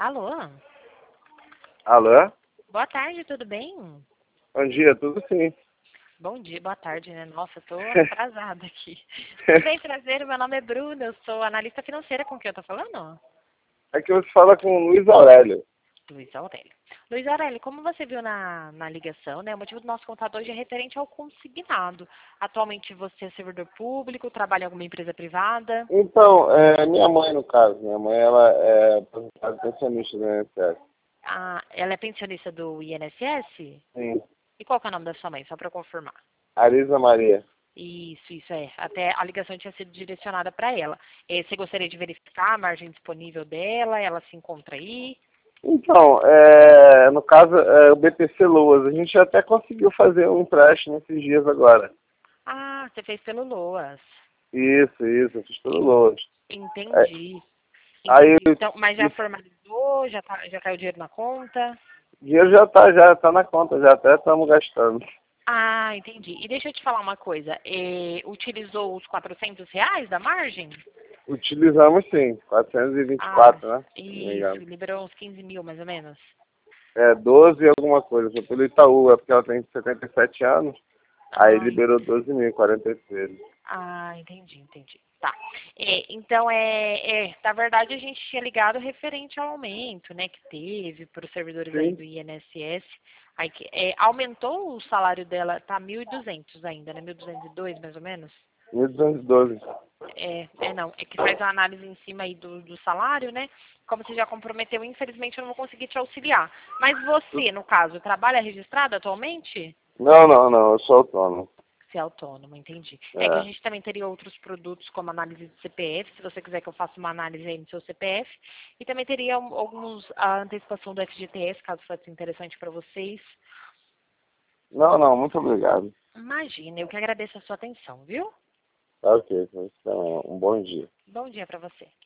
Alô? Alô? Boa tarde, tudo bem? Bom dia, tudo sim. Bom dia, boa tarde, né? Nossa, eu tô atrasada aqui. Tudo bem, prazer, meu nome é Bruna, eu sou analista financeira, com quem eu tô falando? Aqui você fala com o Luiz Aurélio. Luiz Aurélio. Luiz Aurélio, como você viu na ligação, né, o motivo do nosso contato hoje é referente ao consignado. Atualmente você é servidor público, trabalha em alguma empresa privada? Então, minha mãe, no caso, minha mãe, ela é aposentada pensionista do INSS. Ah, ela é pensionista do INSS? Sim. E qual que é o nome da sua mãe, só para eu confirmar? Arisa Maria. Isso é. Até a ligação tinha sido direcionada para ela. Você gostaria de verificar a margem disponível dela? Ela se encontra aí? Então, no caso, o BTC Luas, a gente até conseguiu fazer um empréstimo esses dias agora. Ah, você fez pelo Loas. Isso, eu fiz pelo Luas. É, Entendi. aí, Entendi. Então, mas já formalizou? Já caiu dinheiro na conta? o dinheiro já tá na conta, já até estamos gastando. Ah, entendi. E deixa eu te falar uma coisa. Utilizou os R$ 400 da margem? Utilizamos sim, Ah, 424, né? Se não me isso. engano. Liberou uns 15 mil, mais ou menos? 12 e alguma coisa, foi pelo Itaú, é porque ela tem 77 anos, aí Ah, liberou 12.043. entendi. Tá. Então, na verdade, a gente tinha ligado referente ao aumento, né, que teve para os servidores aí Sim, do INSS. Aí, aumentou o salário dela, tá 1.200 ainda, né, 1.202 mais ou menos? 1.212. Não, é que faz a análise em cima aí do salário, né? Como você já comprometeu, infelizmente eu não vou conseguir te auxiliar. Mas você, no caso, trabalha registrado atualmente? Não, eu sou autônomo. Ser autônomo, entendi. É que a É. gente também teria outros produtos como análise de CPF, se você quiser que eu faça uma análise aí no seu CPF. E também teria a antecipação do FGTS, caso fosse interessante para vocês. Não, muito obrigado. Imagina, eu que agradeço a sua atenção, viu? Tá ok, então, um bom dia. Bom dia para você.